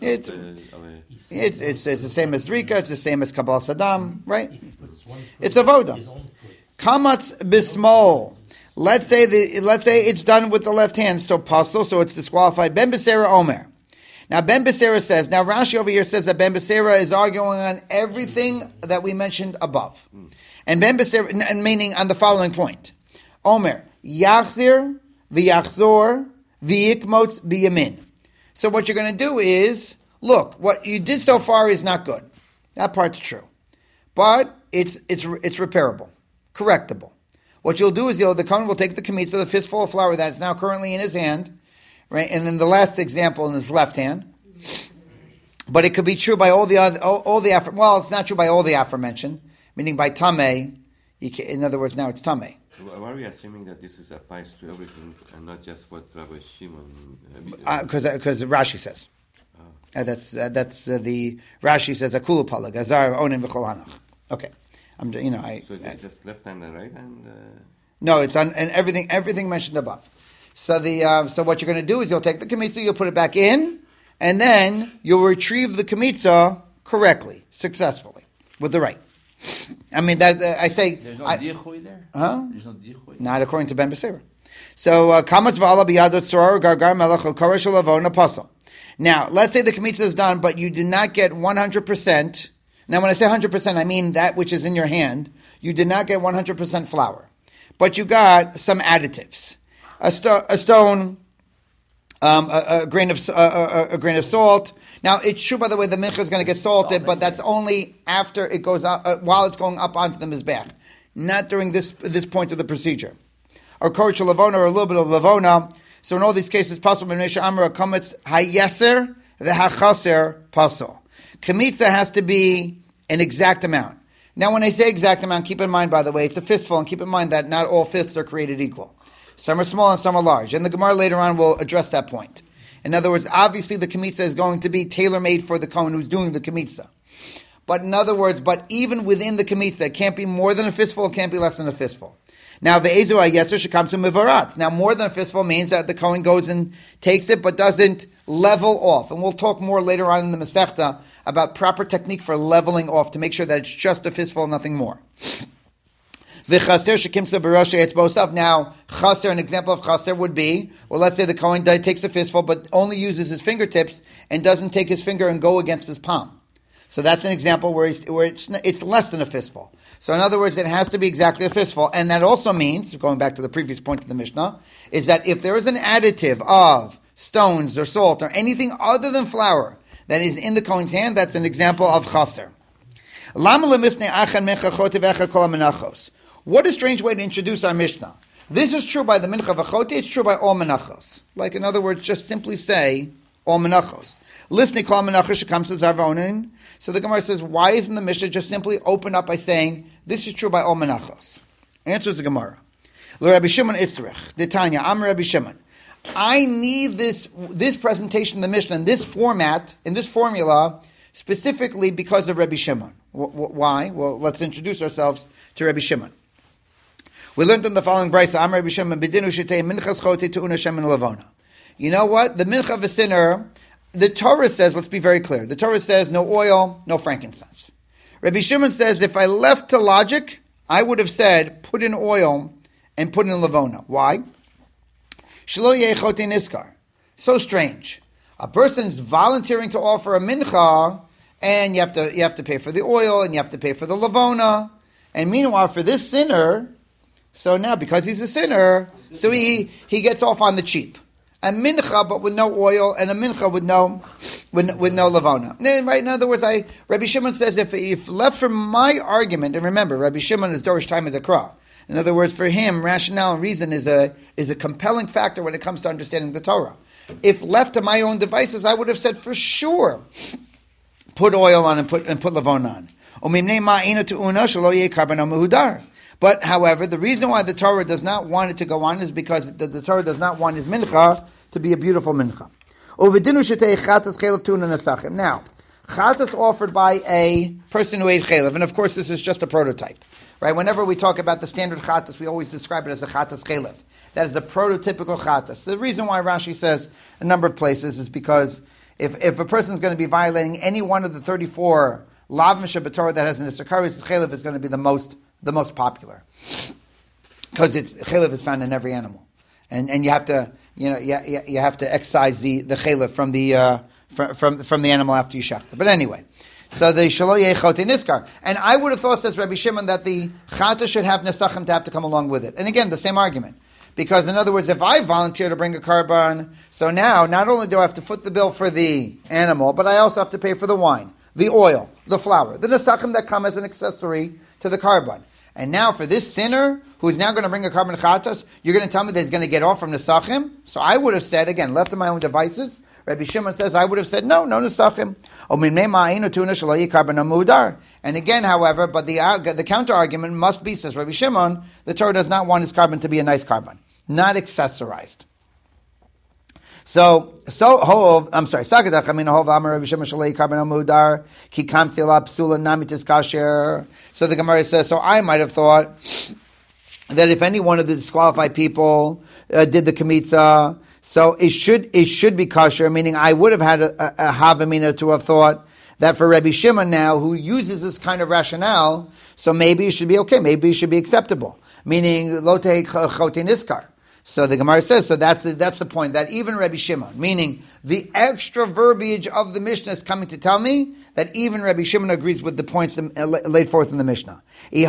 It's the same as Zrika, it's the same as Kabbalah Saddam, right? It's a voda. Kamatz bismol. Let's say it's done with the left hand, so pasul, so it's disqualified. Ben Besera Omer. Now Ben Besera says, now Rashi over here says that Ben Besera is arguing on everything that we mentioned above. And Ben Besera, meaning on the following point. Omer, Yachzir, V'yachzor, V'yikmot, B'yamin. So what you're going to do is, look, what you did so far is not good. That part's true. But it's repairable, correctable. What you'll do is the Kohen will take the kamitza, the fistful of flour that is now currently in his hand, right? And in the last example, in his left hand. But it could be true by all the it's not true by all the aforementioned, meaning by tameh. In other words, now it's tameh.
Why are we assuming that this applies to everything and not just what Rabbi Shimon?
Because Rashi says. That's the Rashi says akulu palag azar onin v'chol hanach. Okay,
So it's just left hand and right hand.
No, it's on and everything mentioned above. So so what you're going to do is you'll take the kamitza, you'll put it back in, and then you'll retrieve the kamitza correctly, successfully, with the right. I mean that I say.
There's no dichui there.
Huh?
There's no dichui.
Not according to Ben Besera. So kamatz v'ala biyadot tzorah gargar melech al koresh lavona pasal. Now let's say the kamitza is done, but you did not get 100%. Now when I say 100%, I mean that which is in your hand. You did not get 100% flour, but you got some additives. A stone, a grain of salt. Now it's true, by the way, the mincha is going to get salted, but that's only after it goes up, while it's going up onto the mizbeach, not during this point of the procedure. Or korech lavona, or a little bit of lavona. So in all these cases, pasul b'mesha amra kametz hayeser v'hachaser pasul. Kamitza has to be an exact amount. Now, when I say exact amount, keep in mind, by the way, it's a fistful, and keep in mind that not all fists are created equal. Some are small and some are large. And the Gemara later on will address that point. In other words, obviously the kamitza is going to be tailor-made for the kohen who's doing the kamitza. But in other words, but even within the kamitza, it can't be more than a fistful, it can't be less than a fistful. Now, ve'ezu ha'yetzer shekam to mivarat. Now, more than a fistful means that the kohen goes and takes it, but doesn't level off. And we'll talk more later on in the Masechta about proper technique for leveling off to make sure that it's just a fistful, nothing more. V'chaser shekimsa b'rosh etzbosaf. Now, chaser, an example of chaser would be, well, let's say the kohen takes a fistful, but only uses his fingertips and doesn't take his finger and go against his palm. So that's an example where it's less than a fistful. So in other words, it has to be exactly a fistful. And that also means, going back to the previous point of the Mishnah, is that if there is an additive of stones or salt or anything other than flour that is in the kohen's hand, that's an example of chaser. What a strange way to introduce our Mishnah. This is true by the mincha v'choti, it's true by all menachos. Like, in other words, just simply say all menachos. Listening kol menachos shekam to zarvonin. So the Gemara says, why isn't the Mishnah just simply open up by saying, this is true by all menachos? Answers the Gemara. Rabbi Shimon Itzrich, D'Tanya, Am Rabbi Shimon. I need this presentation of the Mishnah in this format, in this formula, specifically because of Rabbi Shimon. Why? Well, let's introduce ourselves to Rabbi Shimon. We learned in the following brayso, Am Rabbi Shimon, B'dinu shetei minchas choti tu'una shem and lavona. You know what? The mincha of a sinner, the Torah says, let's be very clear, the Torah says no oil, no frankincense. Rabbi Shimon says, if I left to logic, I would have said, put in oil and put in lavona. Why? Shelo yeh choti niskar. So strange. A person's volunteering to offer a mincha, and you have to pay for the oil, and you have to pay for the lavona. And meanwhile, for this sinner, so now because he's a sinner, so he gets off on the cheap. A mincha, but with no oil, and a mincha with no lavona. Right? In other words, Rabbi Shimon says, if left from my argument, and remember, Rabbi Shimon is Dorish time as a krah. In other words, for him, rationale and reason is a compelling factor when it comes to understanding the Torah. If left to my own devices, I would have said for sure, put oil on and put lavona on. But however, the reason why the Torah does not want it to go on is because the Torah does not want his mincha to be a beautiful mincha. Now, chatas offered by a person who ate chalev, and of course this is just a prototype. Right? Whenever we talk about the standard chatas, we always describe it as a chatas chalev. That is the prototypical chatas. The reason why Rashi says a number of places is because if a person is going to be violating any one of the 34 lavim shebetorah that has an isakaris, chalev is going to be the most popular, because chalev is found in every animal, and you have to you have to excise the chalev from the animal after you shecht it. But anyway. So the shelo yeh choti niskar, and I would have thought, says Rabbi Shimon, that the chata should have nesachim to have to come along with it. And again, the same argument, because in other words, if I volunteer to bring a karban, so now not only do I have to foot the bill for the animal, but I also have to pay for the wine, the oil, the flour, the nesachim that come as an accessory to the karban. And now for this sinner who is now going to bring a karban chatas, you're going to tell me that he's going to get off from nesachim? So I would have said, again, left to my own devices, Rabbi Shimon says, I would have said, no nesachim. And again, however, but the counter argument must be, says Rabbi Shimon, the Torah does not want his carbon to be a nice carbon, not accessorized. So I'm sorry. So the Gemara says, so I might have thought that if any one of the disqualified people did the kamitza, so it should be kosher, meaning I would have had a havamina to have thought that for Rabbi Shimon now, who uses this kind of rationale, so maybe it should be okay, maybe it should be acceptable, meaning lo tehei choti niskar. So the Gemara says, so that's the point, that even Rabbi Shimon, meaning the extra verbiage of the Mishnah is coming to tell me that even Rabbi Shimon agrees with the points laid forth in the Mishnah.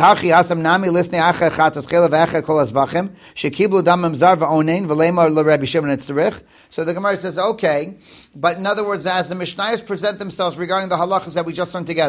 So the Gemara says, okay, but in other words, as the Mishnayos present themselves regarding the halachas that we just learned together,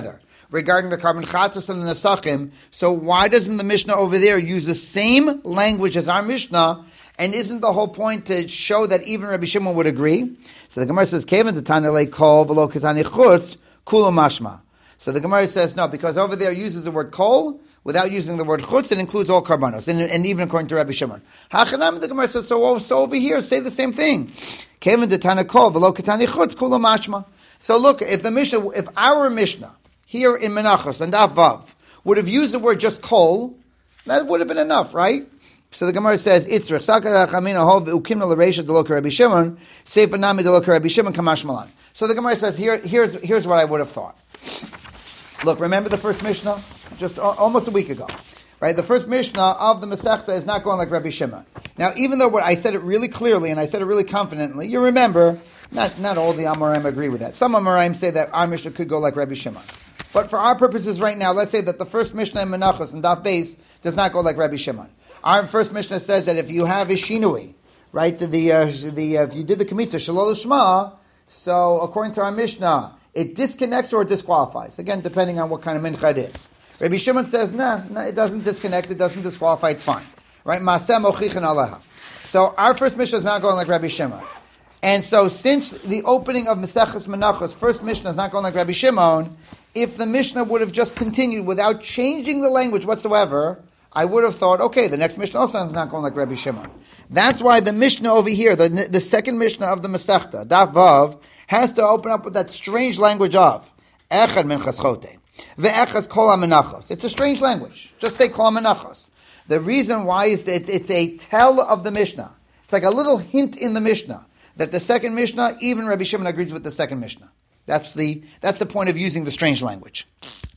regarding the carbon chatzas and the nesachim. So why doesn't the Mishnah over there use the same language as our Mishnah? And isn't the whole point to show that even Rabbi Shimon would agree? So the Gemara says, "Kevan the Tanale kol v'lo ketani chutz kulo mashma." So the Gemara says no, because over there it uses the word kol without using the word chutz. It includes all karbanos, and even according to Rabbi Shimon. Hachanam, the Gemara says, so over here say the same thing. Kevan the Tana kol v'lo ketani chutz kulo mashma. So look, if our Mishnah here in Menachos and Daf Vav would have used the word just kol, that would have been enough, right? So the Gemara says, "Itzrich sakah chamina hov ukimna l'reisha deloka Rabbi Shimon seifa nami deloka Rabbi Shimon kamash malan." So the Gemara says, here's what I would have thought. Look, remember the first Mishnah just almost a week ago, right? The first Mishnah of the Masechta is not going like Rabbi Shimon. Now, even though I said it really clearly and I said it really confidently, you remember not all the Amoraim agree with that. Some Amoraim say that our Mishnah could go like Rabbi Shimon. But for our purposes right now, let's say that the first Mishnah in Menachos and Daf Beis does not go like Rabbi Shimon. Our first Mishnah says that if you have a shinui, right, if you did the Kemitza Shalol Shma, so according to our Mishnah, it disconnects or it disqualifies. Again, depending on what kind of mincha it is. Rabbi Shimon says, no, it doesn't disconnect, it doesn't disqualify, it's fine. Right? Maaseh mochichin aleha. So our first Mishnah is not going like Rabbi Shimon. And so since the opening of Maseches Menachos, first Mishnah is not going like Rabbi Shimon, if the Mishnah would have just continued without changing the language whatsoever, I would have thought, okay, the next Mishnah also is not going like Rabbi Shimon. That's why the Mishnah over here, the second Mishnah of the Masechta, Daf Vav, has to open up with that strange language of Echad Minchas Chote, Ve'echas Kol HaMenachos. It's a strange language. Just say Kol HaMenachos. The reason why is that it's a tell of the Mishnah. It's like a little hint in the Mishnah that the second Mishnah, even Rabbi Shimon agrees with the second Mishnah. That's the point of using the strange language.